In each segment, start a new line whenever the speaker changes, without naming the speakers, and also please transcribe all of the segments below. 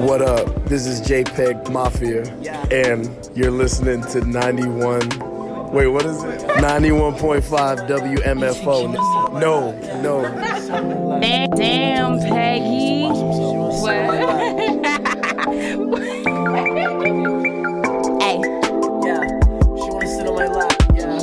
What up? This is JPEG Mafia, and you're listening to 91. Wait, what is it? 91.5 WMFO. No.
Damn, Peggy. What? Hey.
Yeah. She wanna sit on my lap. Yeah.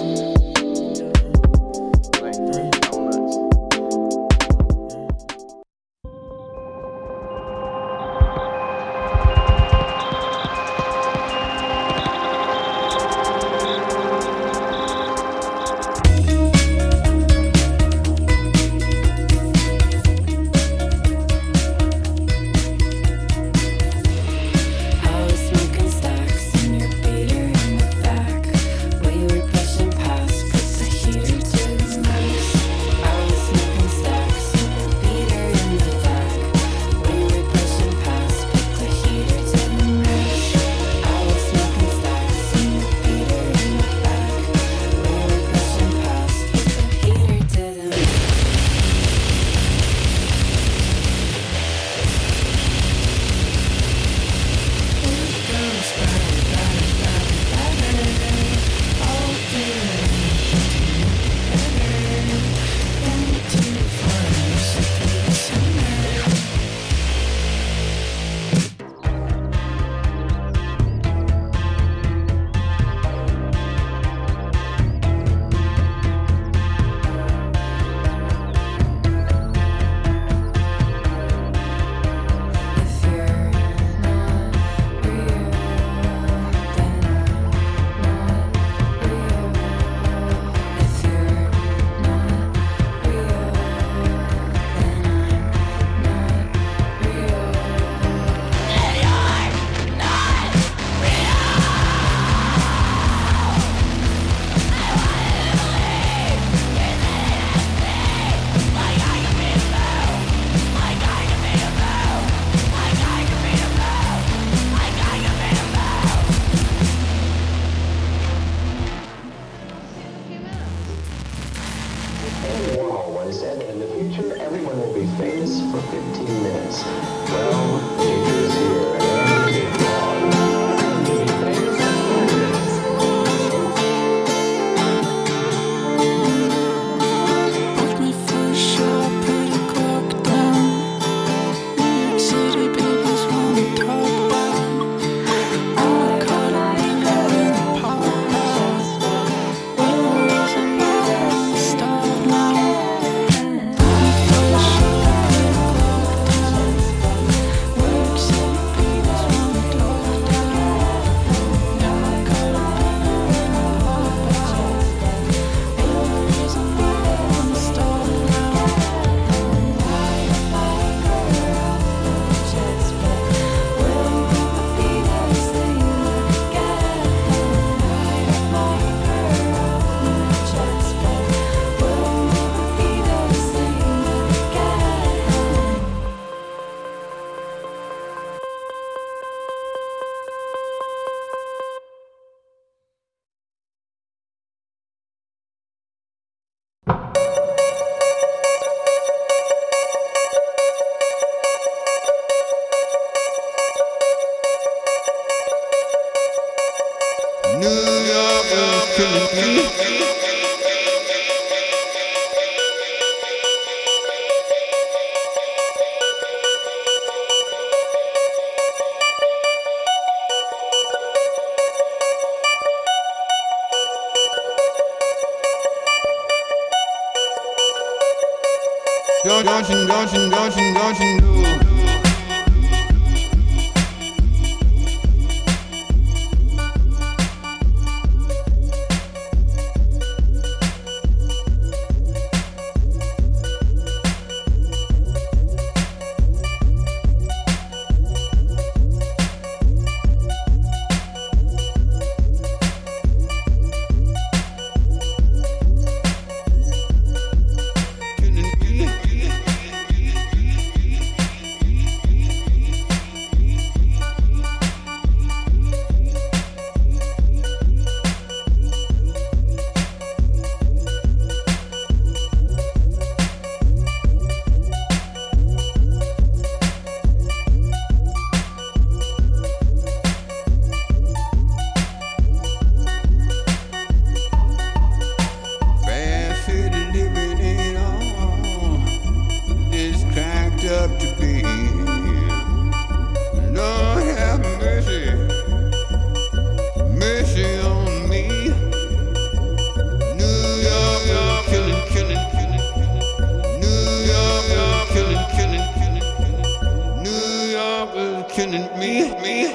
killing me.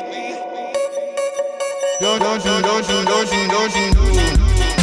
Don't you know?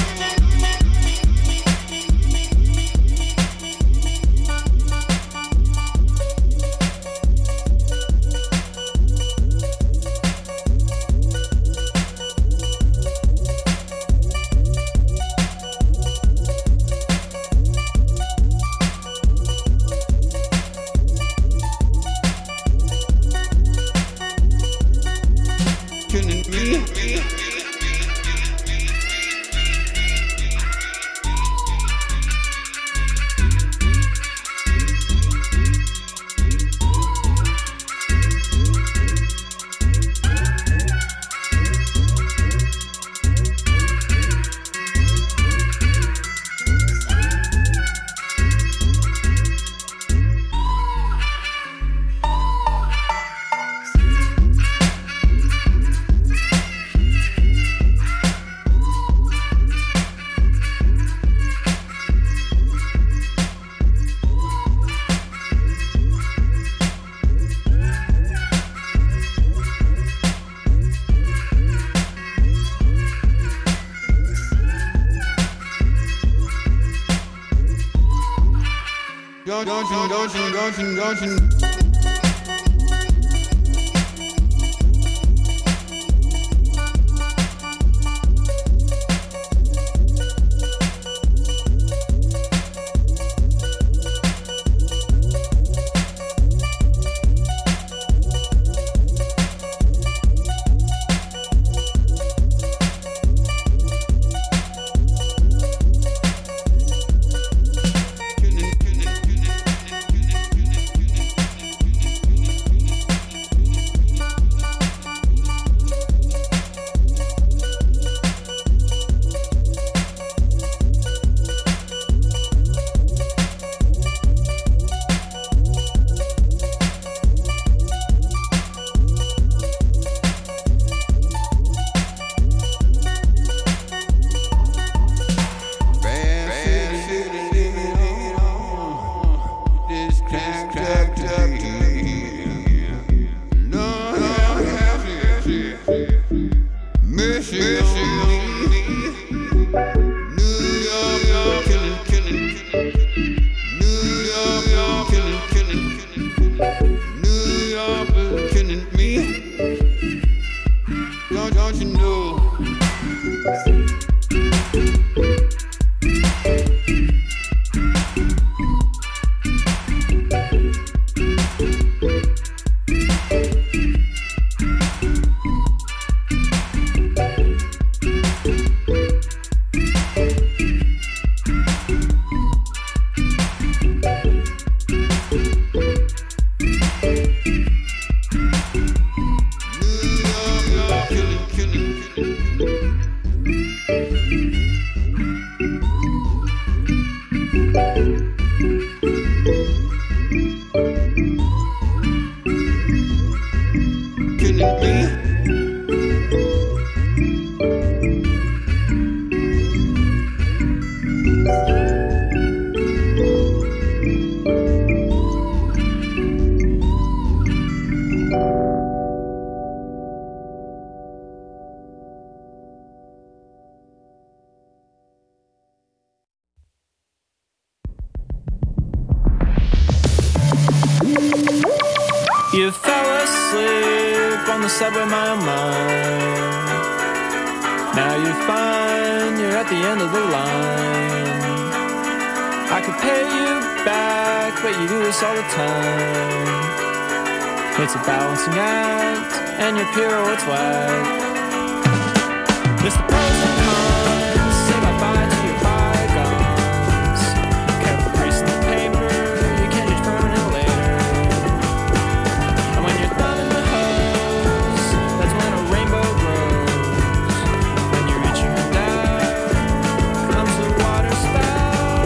Don't you
You fell asleep on the subway, my mind. Now you find you're at the end of the line. I could pay you back, but you do this all the time. It's a balancing act, and your pirouette's whack. It's the pros and cons, say bye-bye to your bygones. Careful crease in the paper, you can't use permanent later. And when you're thumbing the hose, that's when a rainbow grows. When you're reaching down, comes the water spout.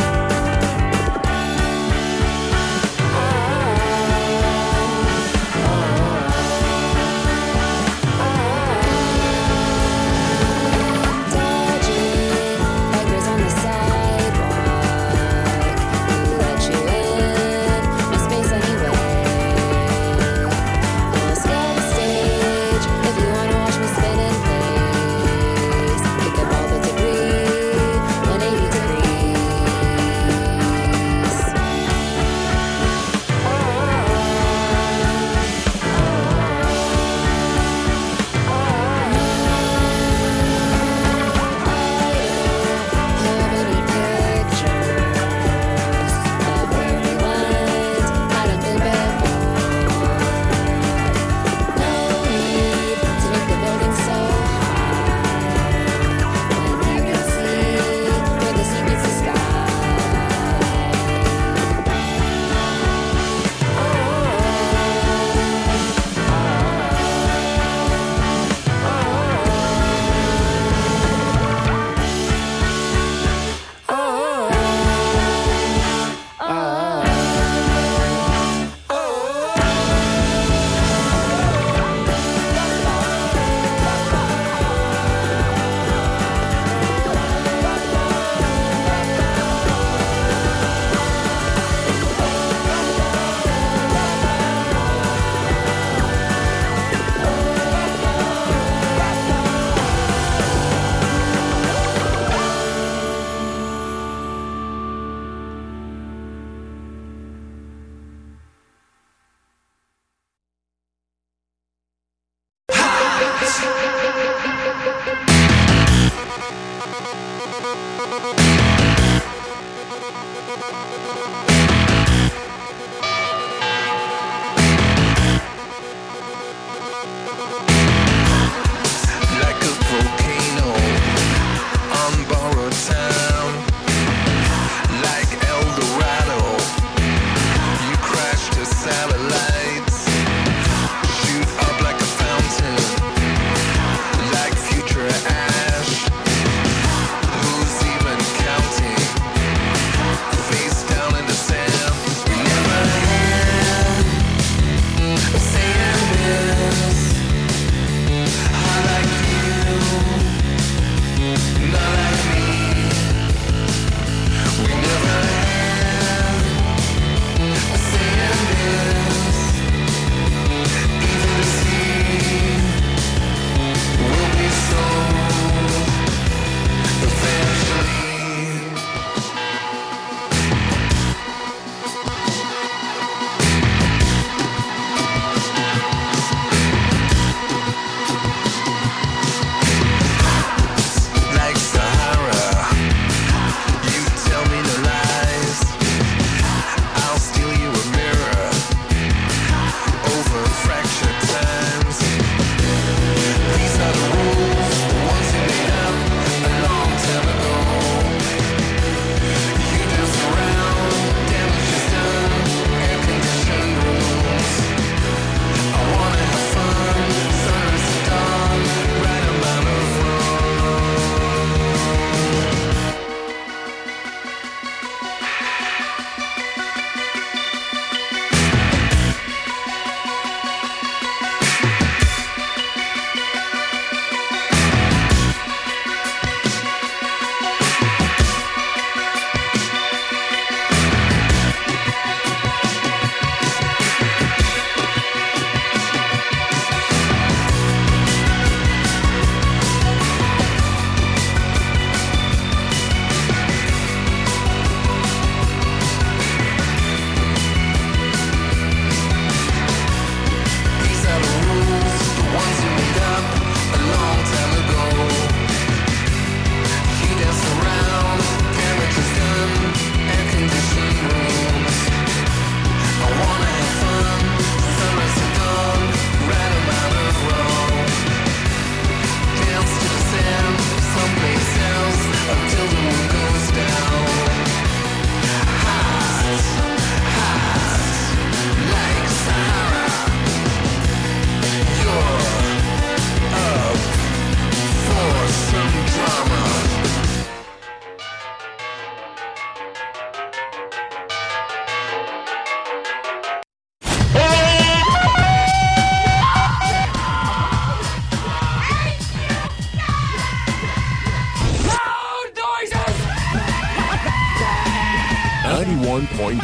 91.5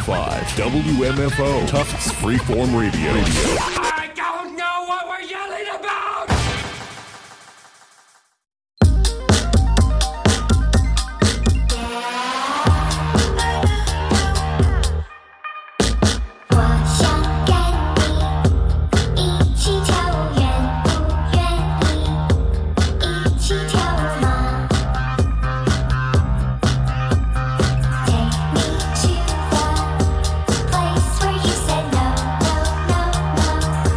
WMFO Tufts Freeform Radio.
I don't know what we're yelling about!
Place where you said no, no, no, no.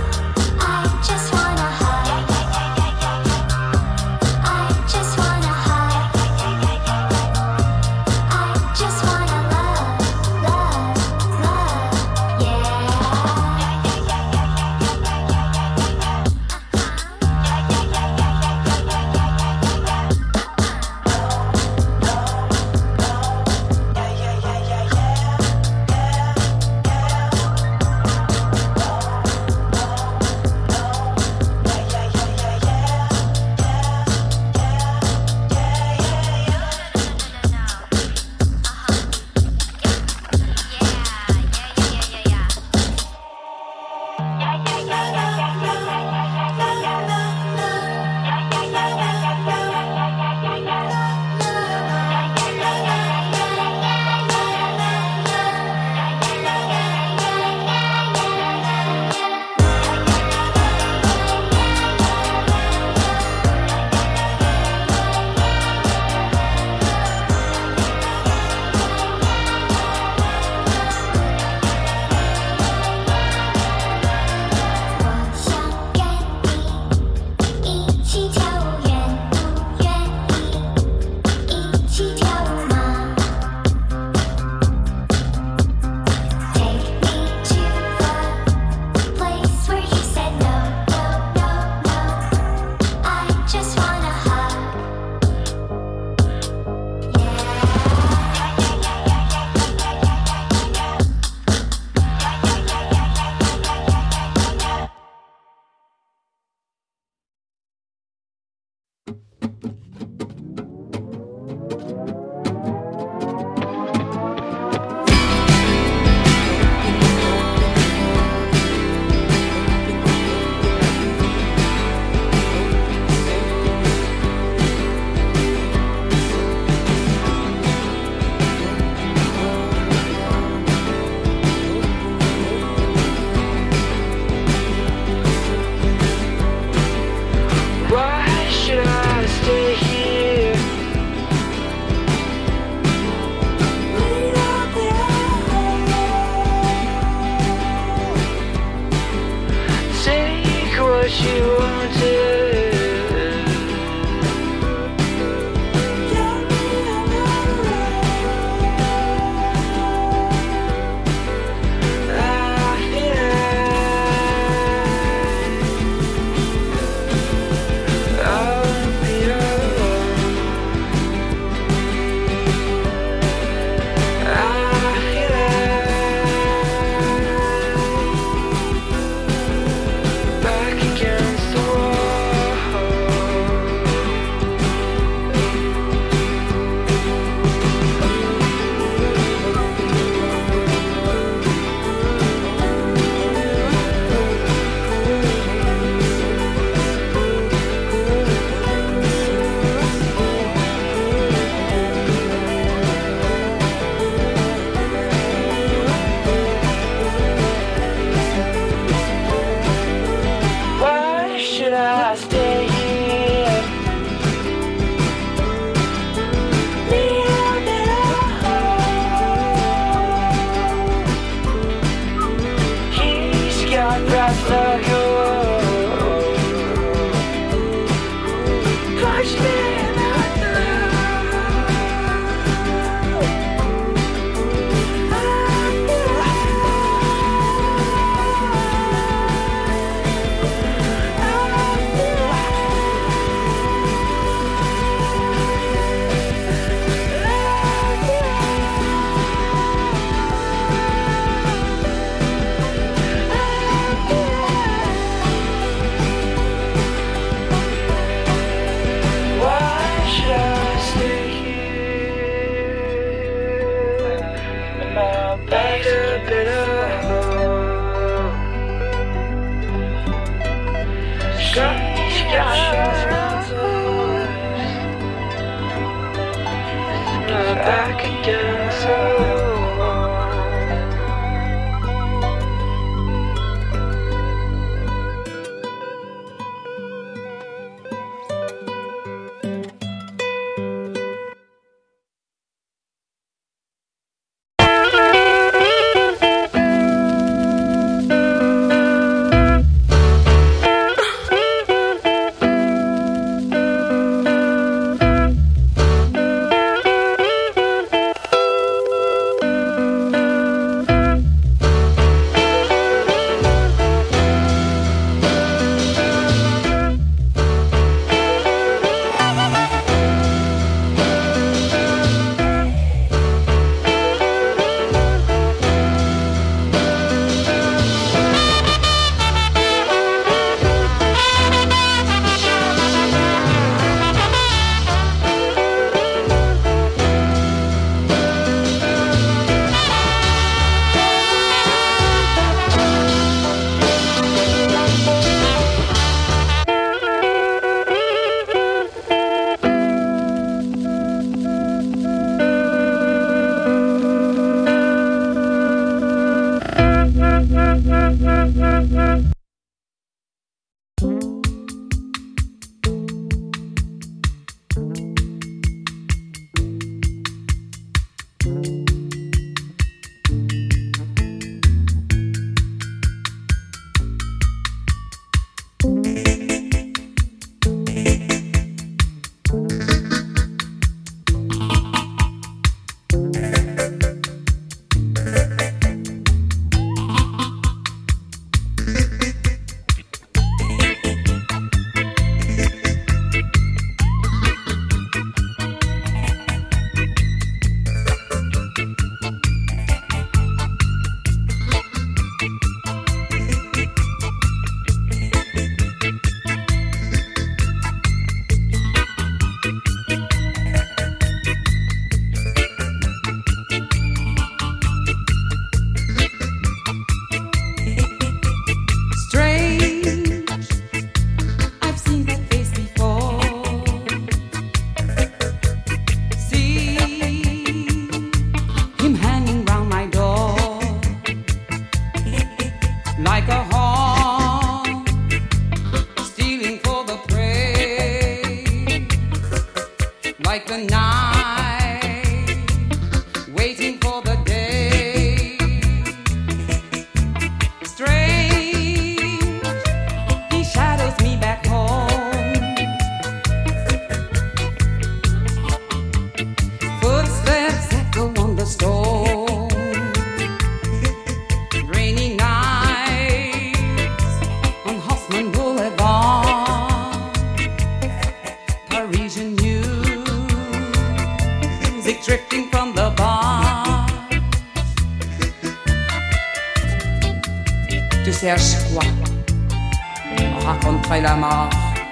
Tu cherches quoi? Raconterai la mort.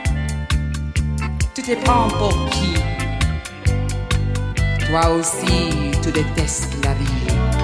Tu te prends pour qui? Toi aussi, tu détestes la vie.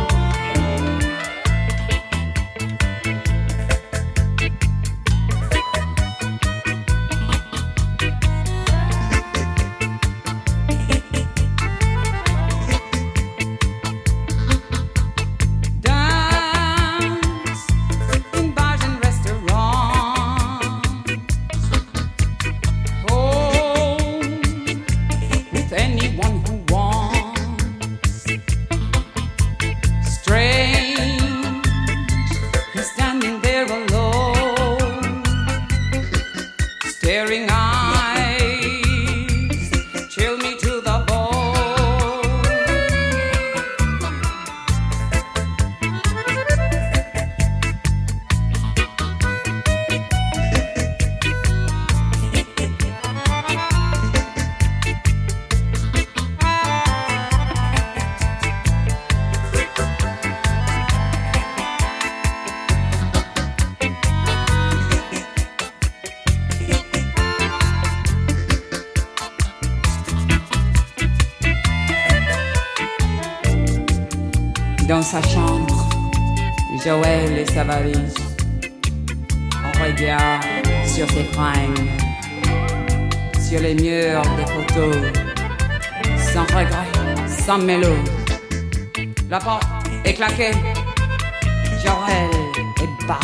Dans sa chambre, Joël et sa valise. On regarde sur ses fringues, sur les murs des photos, sans regret, sans mélo. La porte est claquée, Joël est barré.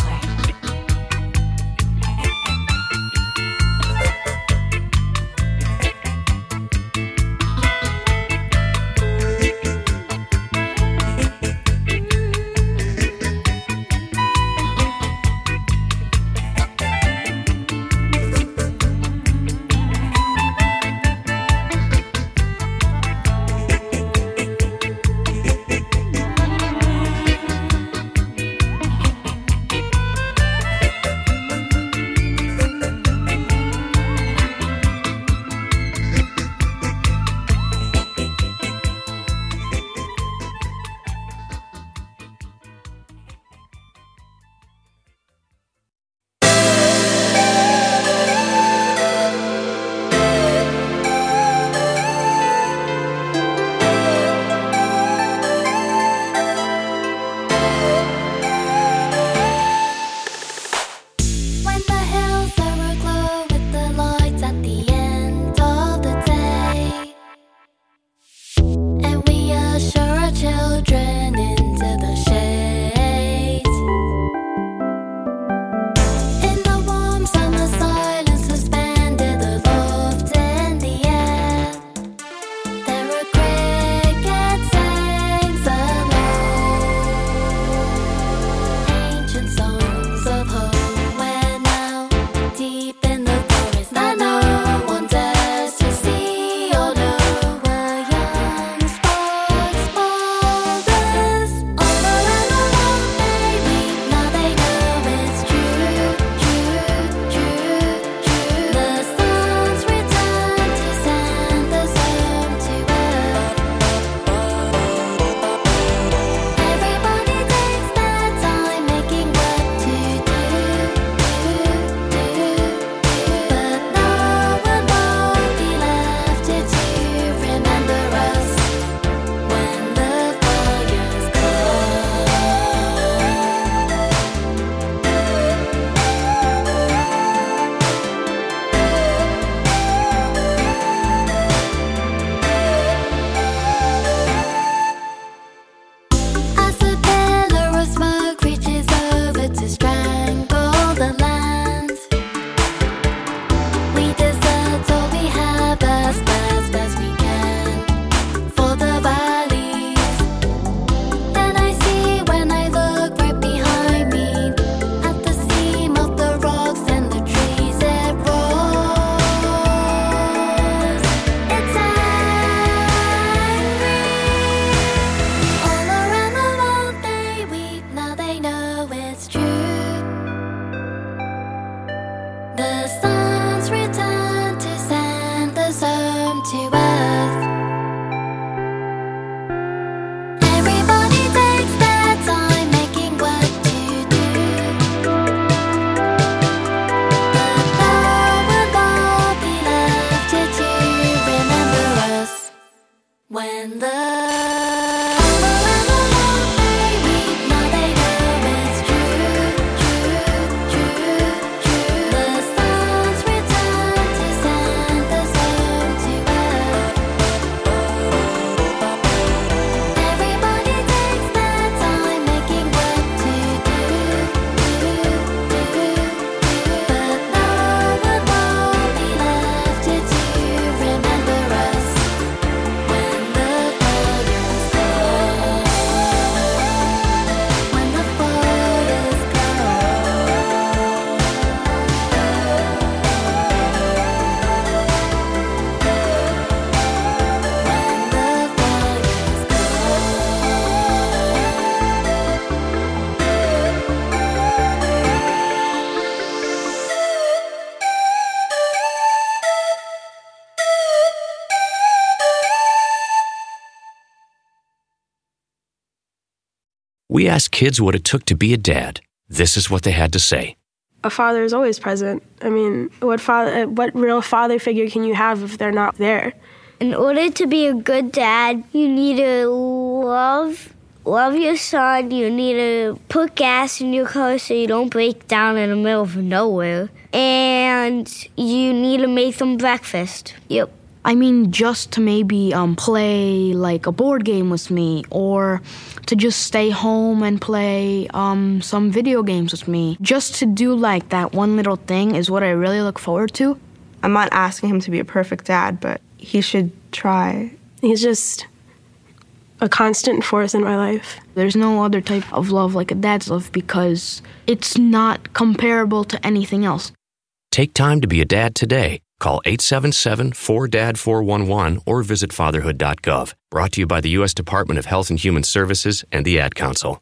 We asked kids what it took to be a dad. This is what they had to say.
A father is always present. I mean, what real father figure can you have if they're not there?
In order to be a good dad, you need to love your son. You need to put gas in your car so you don't break down in the middle of nowhere. And you need to make them breakfast. Yep.
I mean, just to maybe play like a board game with me, or to just stay home and play some video games with me. Just to do like that one little thing is what I really look forward to.
I'm not asking him to be a perfect dad, but he should try.
He's just a constant force in my life.
There's no other type of love like a dad's love because it's not comparable to anything else.
Take time to be a dad today. Call 877-4DAD-411 or visit fatherhood.gov. Brought to you by the U.S. Department of Health and Human Services and the Ad Council.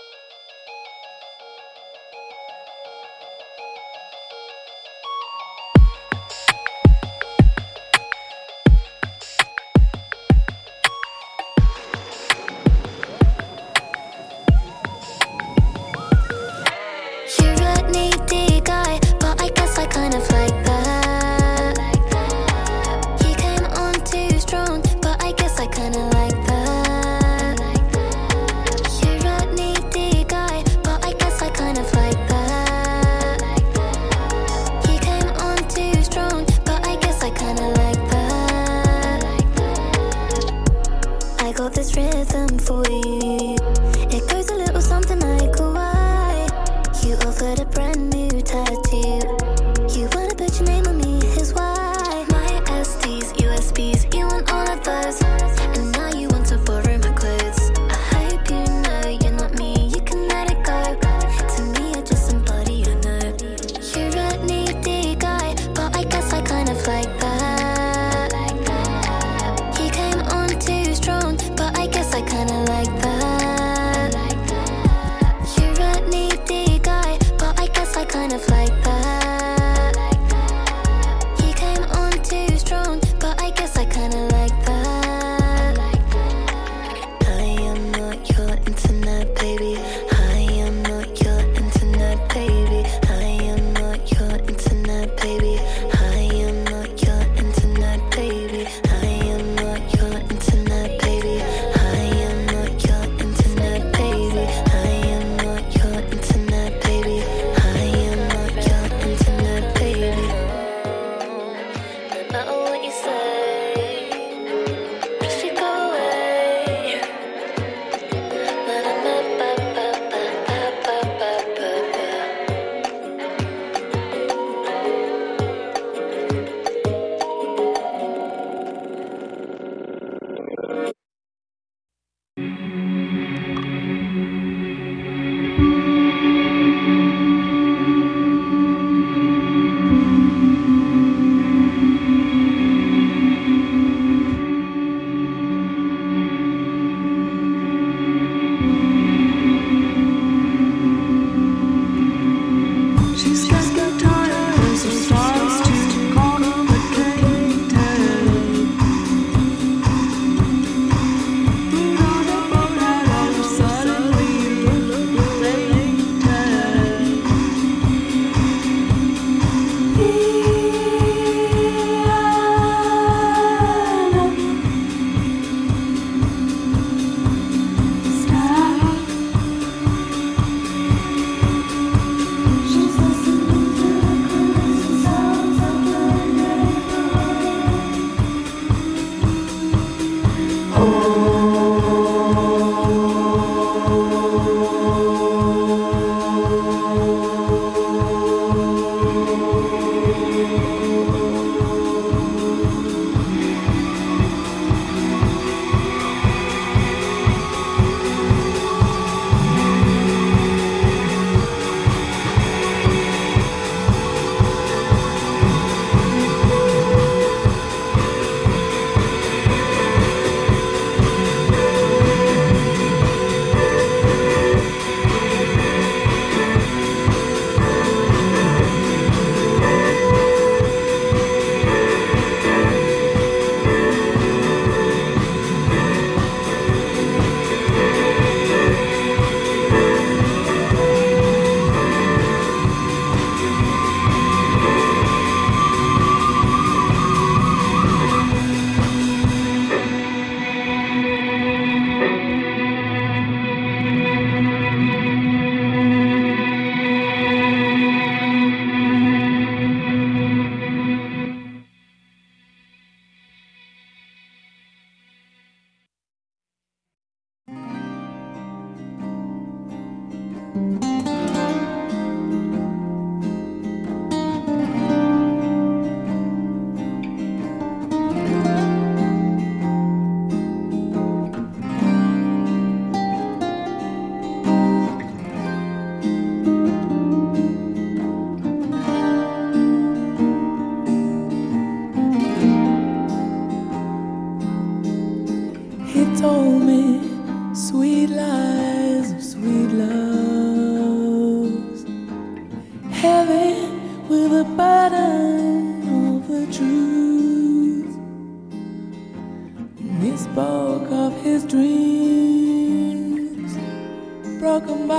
You're a needy guy, but I guess I kind of like that. You came on too strong, but I guess I kind of like that. You're a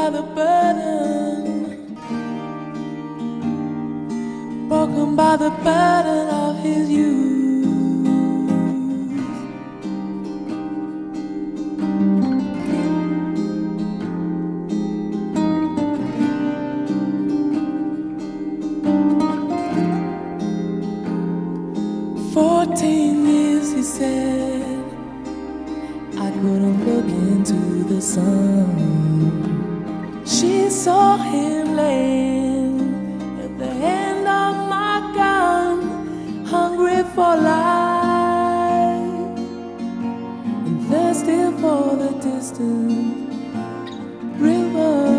by the burden, broken by the burden of his youth. 14 years, he said, I couldn't look into the sun. She saw him laying at the end of my gun, hungry for life and thirsty for the distant river.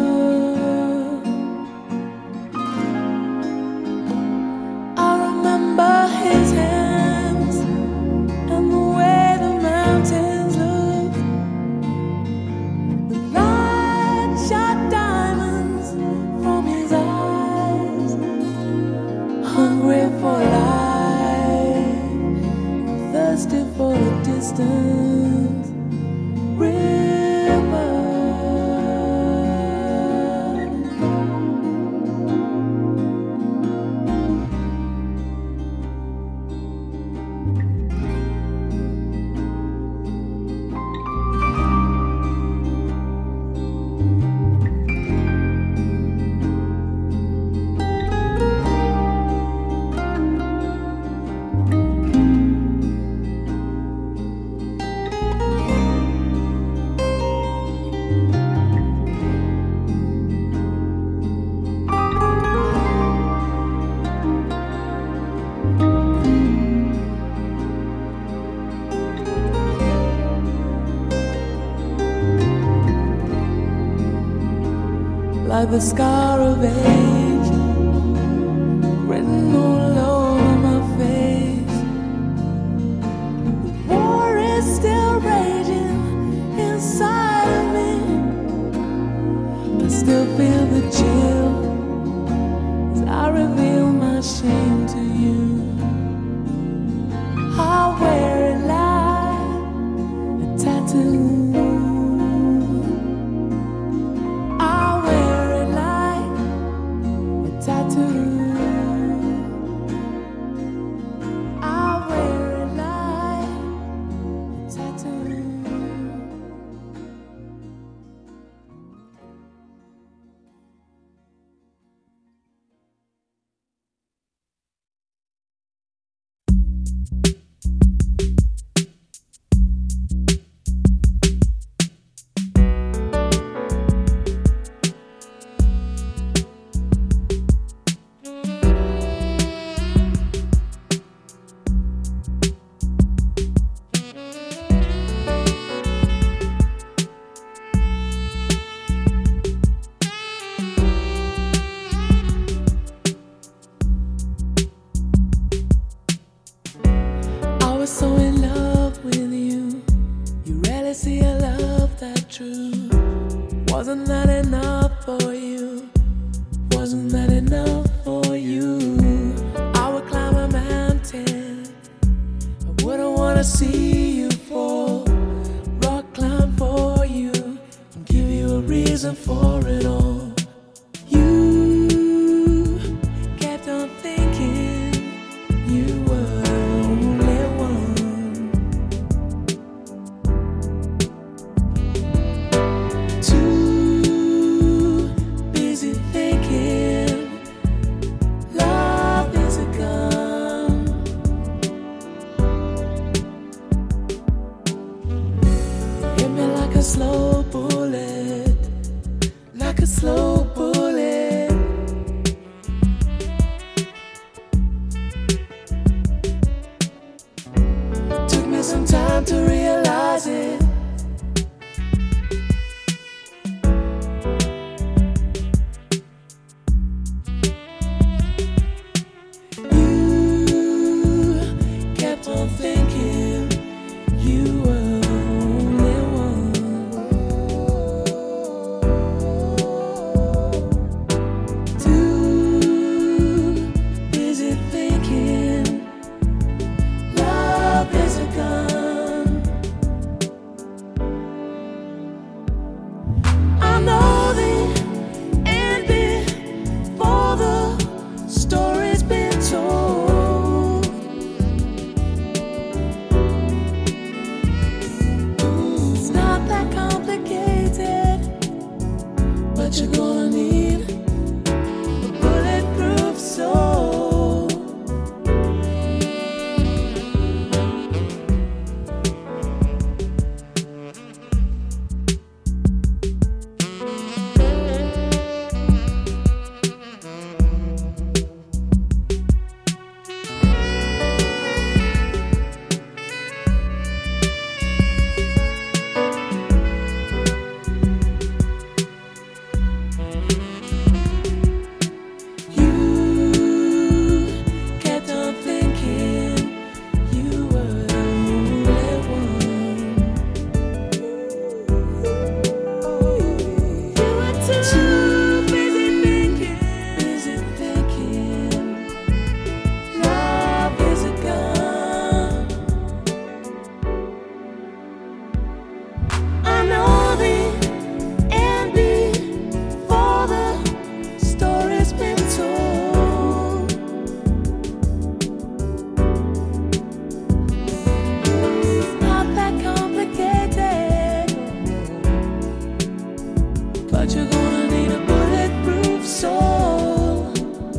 I remember his hands and the way the mountains looked. The light shot diamonds from his eyes, hungry for life, thirsty for the distant river. Like the scar of age written all over my face. The war is still raging inside of me. I still feel the chill as I reveal my shame to you. I wear it like a tattoo. Wasn't that enough for you? Wasn't that enough for you? I would climb a mountain, I wouldn't wanna see you fall. Rock climb for you and give you a reason for it all. You kept on thinking you were the only one. Slow bullet, like a slow bullet. Took me some time to realize it. You kept on thinking you were. gonna need a bulletproof soul. But you're gonna need a bulletproof soul.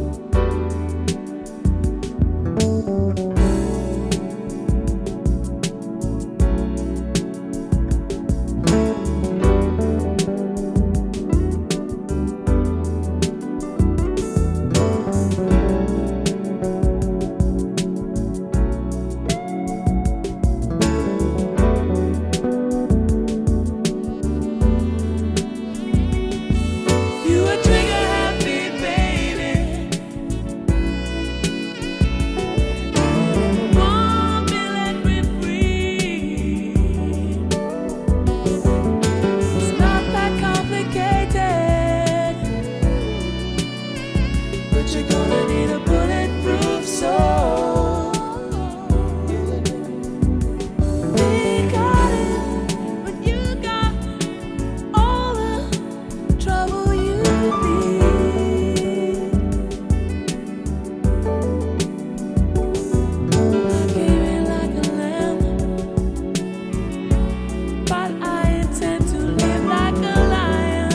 You a trigger happy baby. Won't be let me free. It's not that complicated, but you're gonna need a bulletproof soul. We got it, but you got all the trouble you need. I came in like a lamb, but I intend to live like a lion.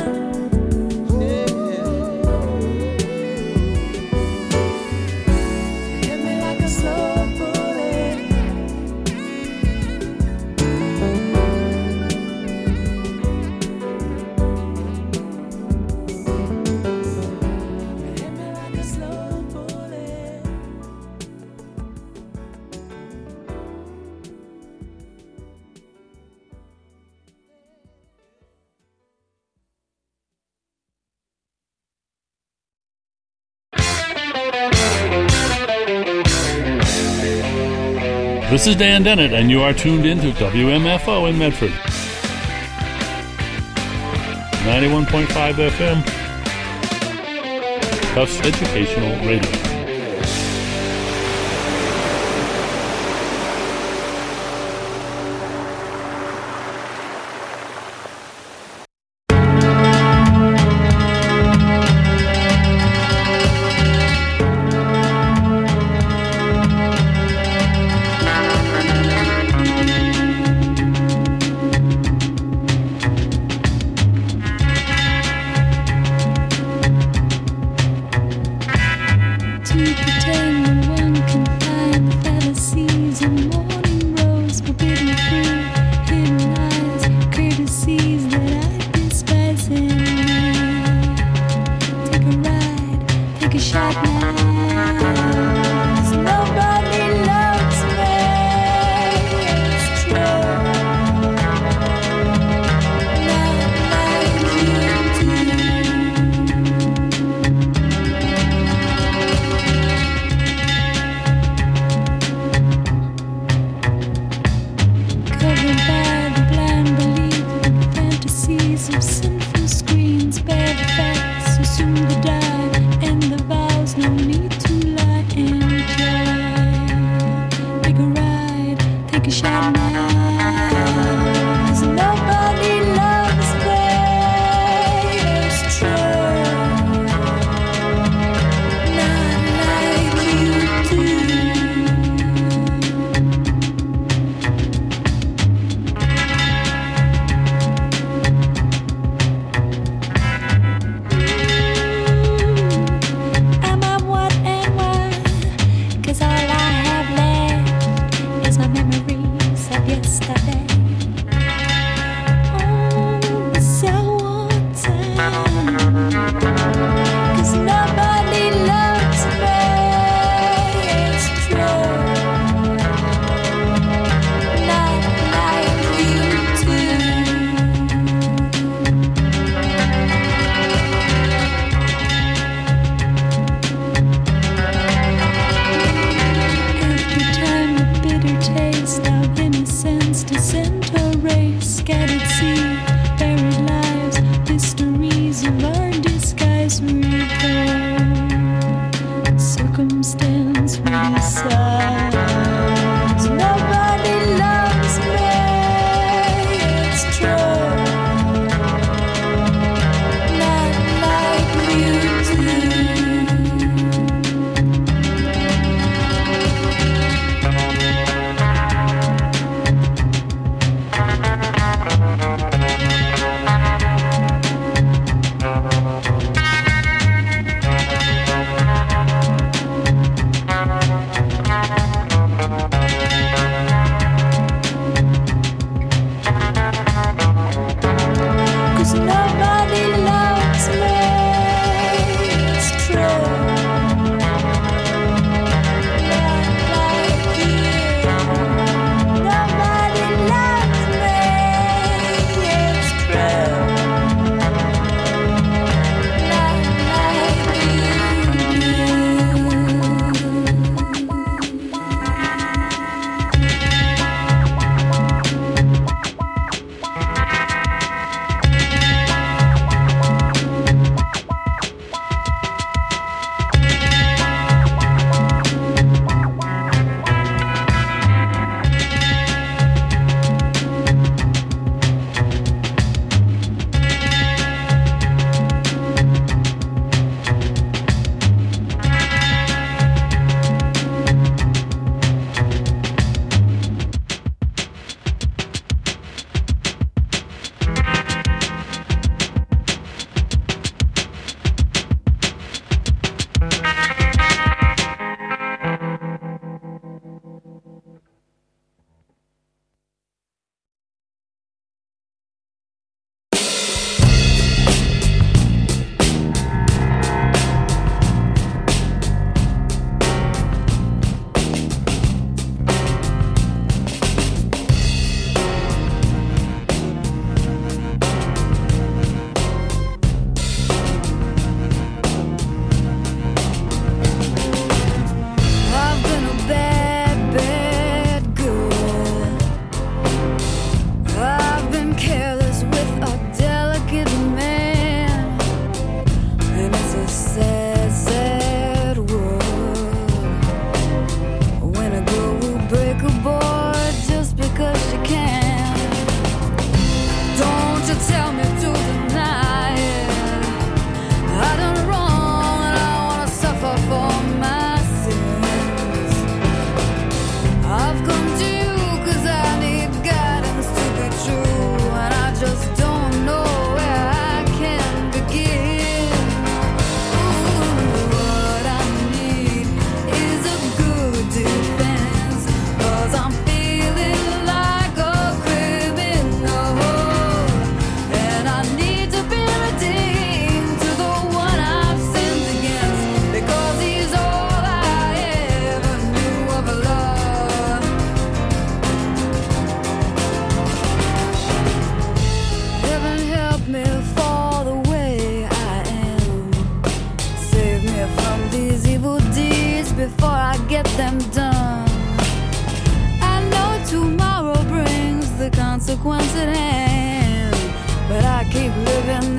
Hit me like a slow bullet. Hit me like a slow bullet.
This is Dan Dennett, and you are tuned in to WMFO in Medford. 91.5 FM. Tufts Educational Radio.
To pretend that one can find the fallacies in morning rose, forbidden fruit, hidden eyes, courtesies that I despise in me. Take a ride, take a shot now. 'Cause nobody loves me. It's true. Not like you do. Covered by the blind belief and fantasies of sinful screens, bear the facts, assume the die, and the vows, no need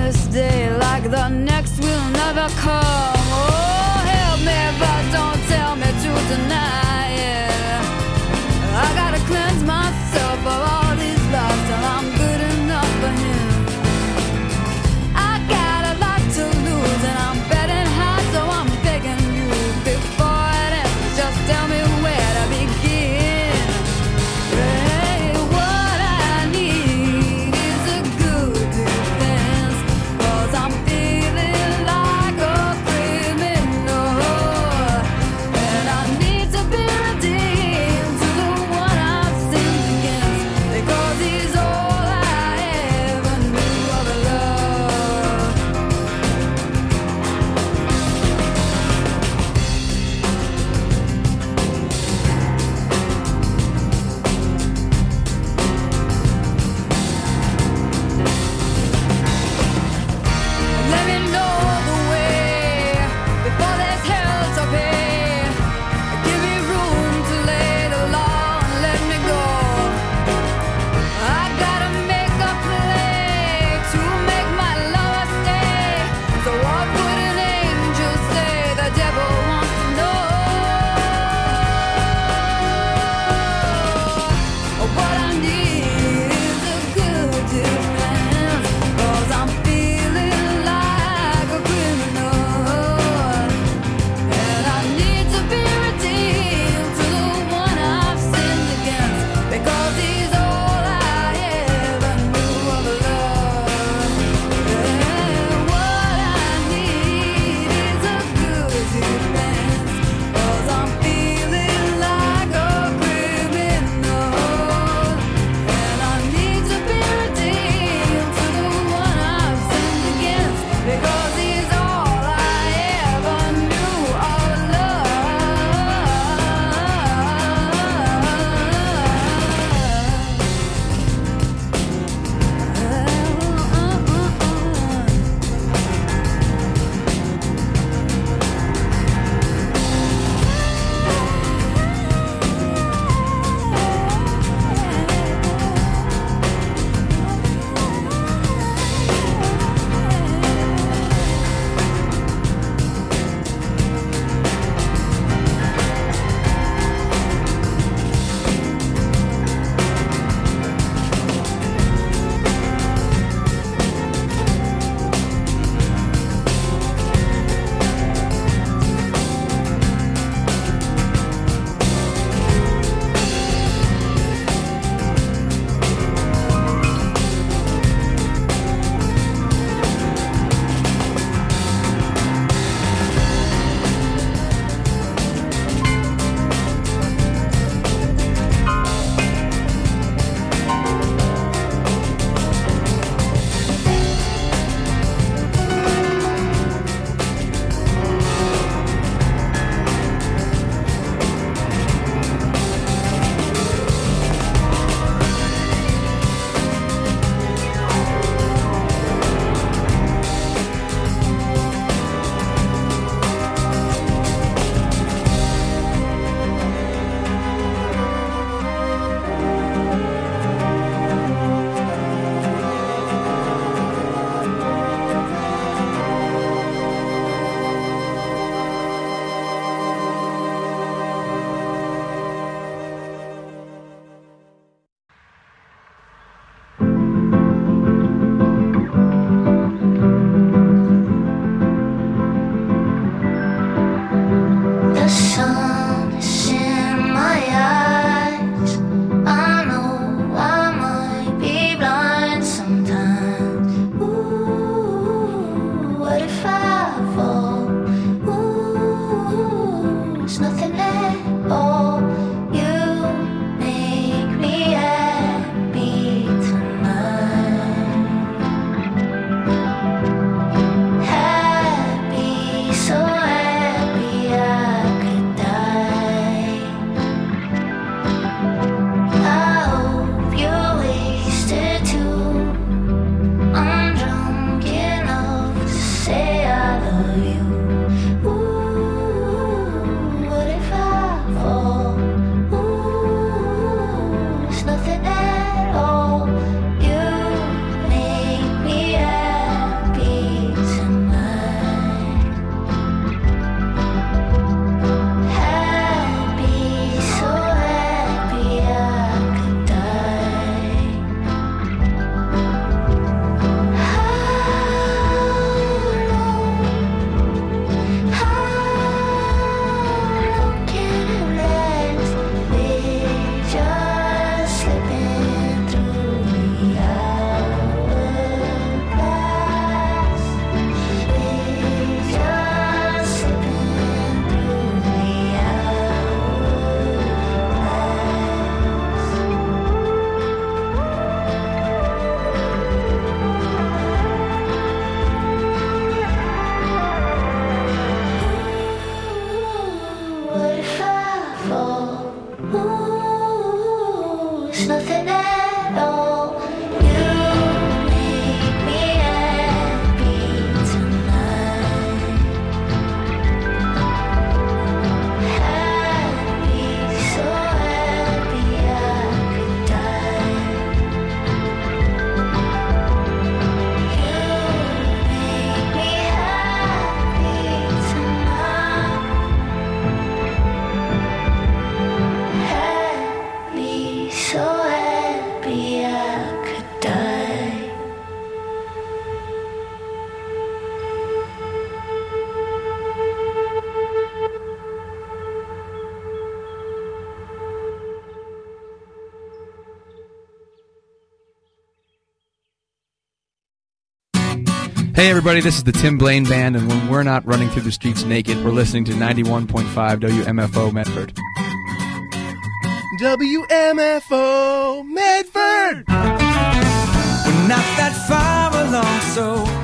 this day like the next will never come. Oh, help me, but don't tell me to deny it. I gotta cleanse myself of all these lies till I'm good enough for him. I got a lot to lose and I'm betting high, so I'm begging you before it ends, just tell me where to begin. Hey, what I need is a good defense, 'cause I'm feeling like a
Hey everybody, this is the Tim Blaine Band, and when we're not running through the streets naked, we're listening to 91.5 WMFO Medford.
WMFO Medford!
We're not that far along, so